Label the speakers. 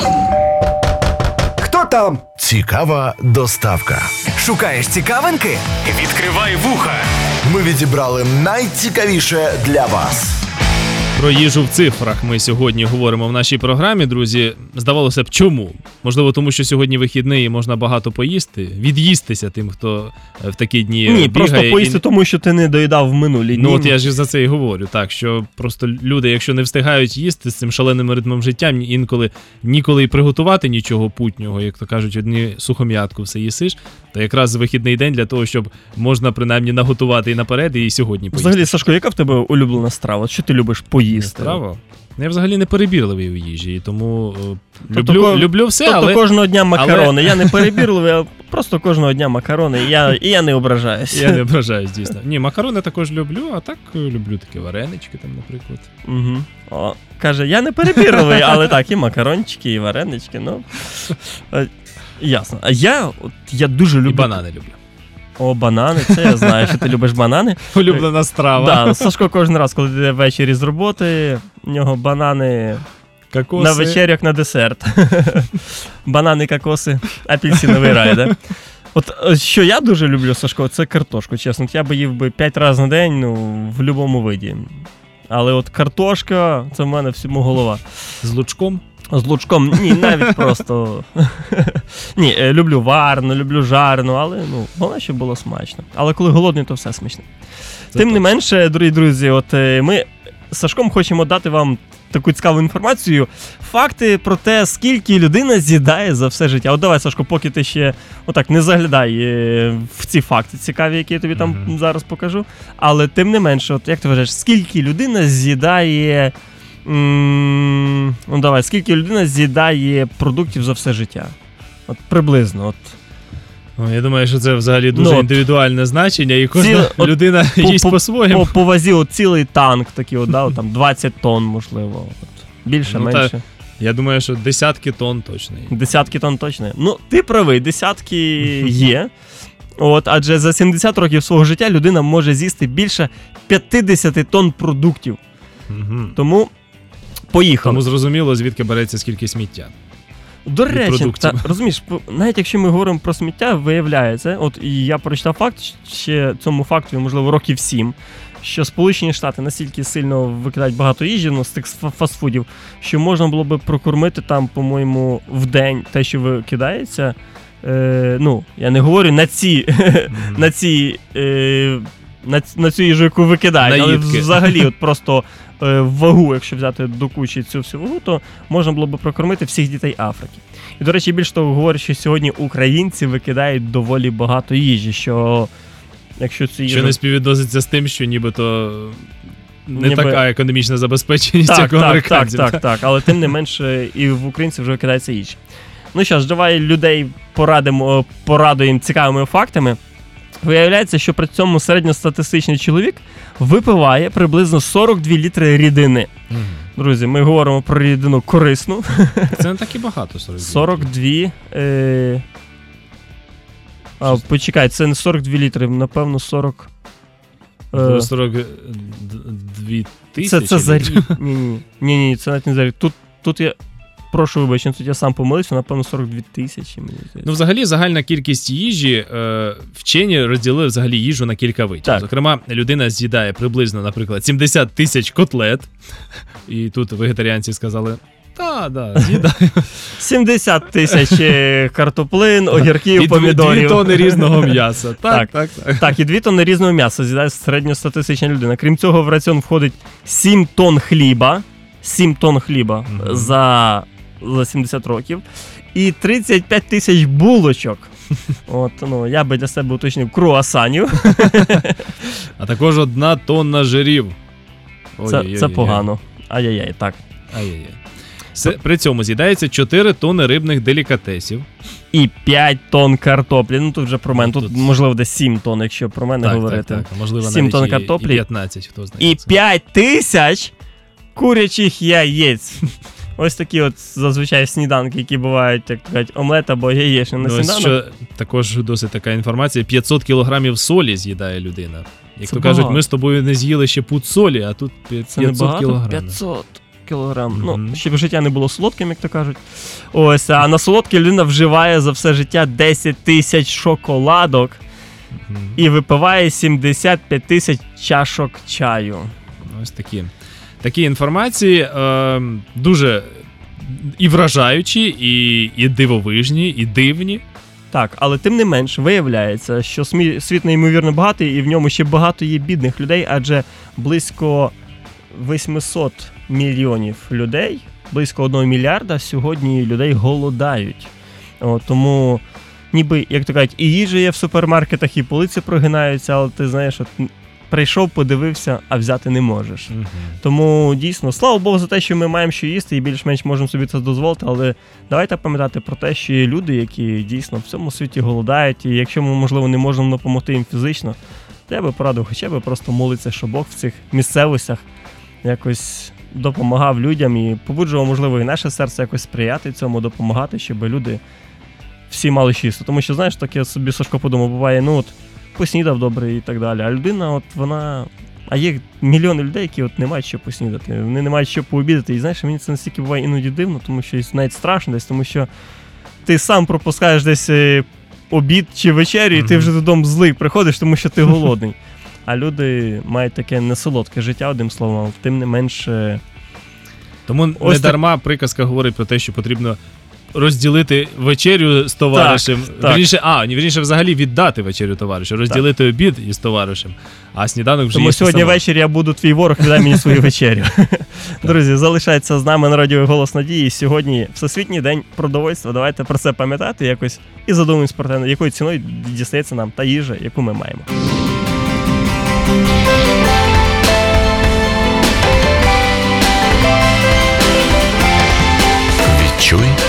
Speaker 1: Хто там?
Speaker 2: Цікава доставка.
Speaker 3: Шукаєш цікавинки? Відкривай вуха.
Speaker 2: Ми відібрали найцікавіше для вас.
Speaker 4: Про їжу в цифрах ми сьогодні говоримо в нашій програмі, друзі. Здавалося б, чому? Можливо, тому що сьогодні вихідний і можна багато поїсти, від'їстися тим, хто в такі дні бігає.
Speaker 5: Ні, просто поїсти, тому що ти не доїдав в минулі дні.
Speaker 4: Ну от я ж за це і говорю, так, що просто люди, якщо не встигають їсти з цим шаленим ритмом життя, інколи ніколи і приготувати нічого путнього, як то кажуть, одні сухом'ятку все їсиш, то якраз вихідний день для того, щоб можна принаймні наготувати і наперед, і сьогодні поїсти.
Speaker 5: Взагалі, Сашко, яка в тебе улюблена страва? Що ти любиш поїсти?
Speaker 4: Страва? Я взагалі не перебірливий у їжі, тому люблю все,
Speaker 5: тобто
Speaker 4: але...
Speaker 5: кожного дня макарони. Я не перебірливий, а просто кожного дня макарони, і я не ображаюсь.
Speaker 4: Я не ображаюсь, дійсно. Ні, макарони також люблю, а так люблю такі варенички там, наприклад.
Speaker 5: Угу. О, каже, я не перебірливий, але так, і макарончики, і варенички, ну... Ясно. А я дуже люблю...
Speaker 4: І банани люблю.
Speaker 5: О, банани, це я знаю, що ти любиш банани.
Speaker 4: Улюблена страва.
Speaker 5: Да, Сашко кожен раз, коли йде ввечері з роботи, в нього банани
Speaker 4: кокоси.
Speaker 5: На вечерях, на десерт. Банани, кокоси, апельсиновий рай, да? От що я дуже люблю, Сашко, це картошку, чесно. Я би їв 5 разів на день, ну, в будь-якому виді. Але от картошка, це в мене всьому голова.
Speaker 4: З лучком?
Speaker 5: З лучком, ні, навіть просто. Ні, люблю варену, люблю жарену, але ну, головне, щоб було смачно. Але коли голодний, то все смачно. Тим не менше, дорогі друзі, от ми з Сашком хочемо дати вам таку цікаву інформацію. Факти про те, скільки людина з'їдає за все життя. От давай, Сашко, поки ти ще отак не заглядай в ці факти цікаві, які я тобі там зараз покажу. Але тим не менше, от як ти вважаєш, скільки людина з'їдає... Ну давай, скільки людина з'їдає продуктів за все життя? От приблизно, от.
Speaker 4: Я думаю, що це взагалі дуже індивідуальне значення, і кожна людина їсть по-своєму.
Speaker 5: По вазі от цілий танк такий, от, да, от, там 20 тонн, можливо. От. Більше, менше.
Speaker 4: Я думаю, що десятки тонн точно є.
Speaker 5: Десятки тонн точно є. Ну, ти правий, десятки є. От, адже за 70 років свого життя людина може з'їсти більше 50 тонн продуктів.
Speaker 4: Угу.
Speaker 5: Тому поїхали.
Speaker 4: Тому зрозуміло, звідки береться скільки сміття.
Speaker 5: До речі, розумієш, навіть якщо ми говоримо про сміття, виявляється, от і я прочитав факт, ще цьому факту, можливо, років 7, що Сполучені Штати настільки сильно викидають багато їжі, ну, з тих фастфудів, що можна було би прокормити там, по-моєму, в день те, що викидається. Ну, я не говорю на цю їжу, яку викидають, але взагалі от просто вагу, якщо взяти до кучі цю всю вагу, то можна було б прокормити всіх дітей Африки. І, до речі, більш того, говорять, що сьогодні українці викидають доволі багато їжі, що якщо ці їжі...
Speaker 4: Що не співвідноситься з тим, що нібито така економічна забезпеченість, як у американців.
Speaker 5: Так, але тим не менше і в українців вже викидається їжі. Ну що ж, давай людей порадуємо цікавими фактами. Виявляється, що при цьому середньостатистичний чоловік випиває приблизно 42 літри рідини. Друзі, ми говоримо про рідину корисну.
Speaker 4: Це не так і багато, 42.
Speaker 5: 42... почекай, це не 42 літри, напевно 40...
Speaker 4: 42 тисячі?
Speaker 5: Це за рік. Ні, це навіть не за рік. Тут я... Прошу вибачення, тут я сам помилився, напевно, 42 тисячі.
Speaker 4: Ну, взагалі, загальна кількість їжі, вчені розділили взагалі їжу на кілька видів. Так. Зокрема, людина з'їдає приблизно, наприклад, 70 тисяч котлет. І тут вегетаріанці сказали, з'їдаю.
Speaker 5: 70 тисяч картоплин, огірків, помідорів.
Speaker 4: І 2 тонни різного м'яса.
Speaker 5: Так, і 2 тонни різного м'яса з'їдає середньостатистична людина. Крім цього, в раціон входить 7 тонн хліба. 7 тонн хліба за 70 років і 35 тисяч булочок. От, ну, я би для себе уточнив круасанів.
Speaker 4: А також 1 тонна жирів.
Speaker 5: Це погано. Ай-яй-яй, так.
Speaker 4: При цьому з'їдається 4 тонни рибних делікатесів.
Speaker 5: І 5 тонн картоплі. Ну, тут вже про мене. Тут, можливо, десь 7 тонн, якщо про мене говорити.
Speaker 4: Так. Можливо,
Speaker 5: 7 тонн картоплі.
Speaker 4: І 15, хто знає.
Speaker 5: І 5 тисяч курячих яєць. Ось такі от зазвичай сніданки, які бувають, як кажуть, омлет або яєчня на сніданок.
Speaker 4: Що також досить така інформація. 500 кілограмів солі з'їдає людина. Як то кажуть, ми з тобою не з'їли ще пуд солі, а тут 500 кілограмів.
Speaker 5: 500. кілограм. Ну, щоб життя не було солодким, як то кажуть. Ось, а на солодке людина вживає за все життя 10 тисяч шоколадок і випиває 75 тисяч чашок чаю.
Speaker 4: Ось такі інформації дуже і вражаючі, і дивовижні, і дивні.
Speaker 5: Так, але тим не менш, виявляється, що світ неймовірно багатий, і в ньому ще багато є бідних людей, адже близько 800 мільйонів людей, близько 1 мільярда сьогодні людей голодають. Тому ніби, як то кажуть, і їжа є в супермаркетах, і полиці прогинаються, але ти знаєш, от прийшов, подивився, а взяти не можеш. Тому дійсно, слава Богу за те, що ми маємо що їсти і більш-менш можемо собі це дозволити, але давайте пам'ятати про те, що є люди, які дійсно в цьому світі голодають, і якщо ми, можливо, не можемо допомогти їм фізично, то я би порадив хоча б просто молитися, щоб Бог в цих місцевостях якось допомагав людям і побуджував, можливо, і наше серце якось сприяти цьому, допомагати, щоб люди всі мали що їсти. Тому що, знаєш, так я собі, Сашко, подумав, буває, ну от, поснідав добре і так далі. А людина, от вона... А є мільйони людей, які от не мають що поснідати, вони не мають що пообідати. І знаєш, мені це настільки буває іноді дивно, тому що навіть страшно десь, тому що ти сам пропускаєш десь обід чи вечерю, і ти вже додому злий приходиш, тому що ти голодний. А люди мають таке несолодке життя, одним словом, тим не менше...
Speaker 4: Тому не дарма приказка говорить про те, що потрібно розділити вечерю з товаришем. Вірніше, взагалі віддати вечерю товаришу, розділити обід із товаришем, а сніданок вже
Speaker 5: тому сьогодні ввечері я буду твій ворог, віддай мені свою вечерю. Друзі, залишайтеся з нами на радіо «Голос Надії». Сьогодні Всесвітній день продовольства. Давайте про це пам'ятати якось і задумаємось про те, якою ціною дістається нам та їжа, яку ми маємо.
Speaker 2: Відчуй